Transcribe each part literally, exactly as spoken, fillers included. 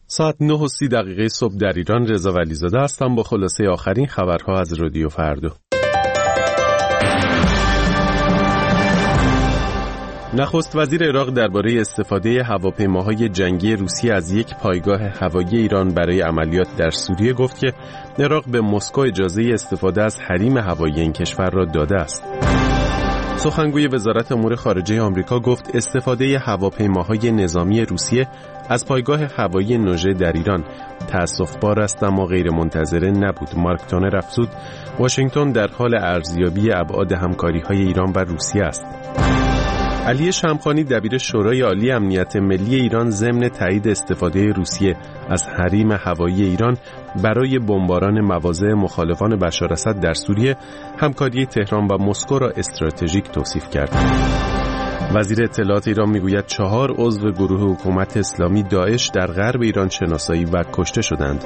ساعت نه و سی دقیقه صبح در ایران. رضا ولیزاده هستم با خلاصه آخرین خبرها از رادیو فردا. نخست وزیر عراق درباره استفاده هواپیماهای جنگی روسیه از یک پایگاه هوایی ایران برای عملیات در سوریه گفت که عراق به مسکو اجازه استفاده از حریم هوایی این کشور را داده است. سخنگوی وزارت امور خارجه آمریکا گفت استفاده هواپیماهای نظامی روسیه از پایگاه هوایی نوژه در ایران تأسف‌بار است اما غیر منتظره نبود. مارک تونر افزود واشنگتن در حال ارزیابی ابعاد همکاری‌های ایران و روسیه است. علی شمخانی دبیر شورای عالی امنیت ملی ایران ضمن تایید استفاده روسیه از حریم هوایی ایران برای بمباران مواضع مخالفان بشار اسد در سوریه همکاری تهران و مسکو را استراتژیک توصیف کرد. وزیر اطلاعات ایران میگوید چهار عضو گروه حکومت اسلامی داعش در غرب ایران شناسایی و کشته شدند.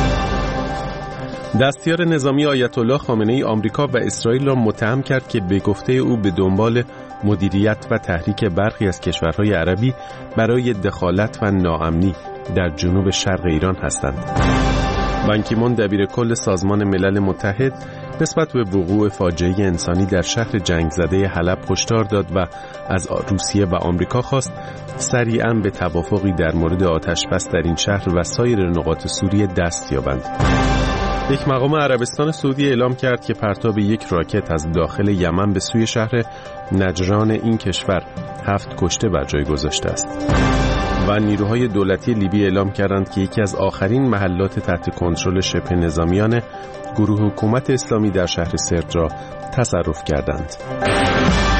دستیار نظامی آیت الله خامنه‌ای آمریکا و اسرائیل را متهم کرد که به گفته او به دنبال مدیریت و تحریک برخی از کشورهای عربی برای دخالت و ناامنی در جنوب شرق ایران هستند. بان کی مون دبیر کل سازمان ملل متحد نسبت به وقوع فاجعه انسانی در شهر جنگ زده حلب هشدار داد و از روسیه و آمریکا خواست سریعاً به توافقی در مورد آتش‌بس در این شهر و سایر نقاط سوریه دست یابند. یک مقام عربستان سعودی اعلام کرد که پرتاب یک راکت از داخل یمن به سوی شهر نجران این کشور هفت کشته بر جای گذاشته است. و نیروهای دولتی لیبی اعلام کردند که یکی از آخرین محلات تحت کنترل شبه نظامیان گروه حکومت اسلامی در شهر سرت را تصرف کردند.